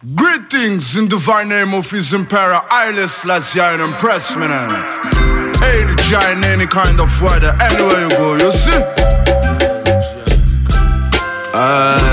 Greetings in divine name of His Imperial Haile Selassie and impress me now. Energy in any kind of weather, anywhere you go, you see?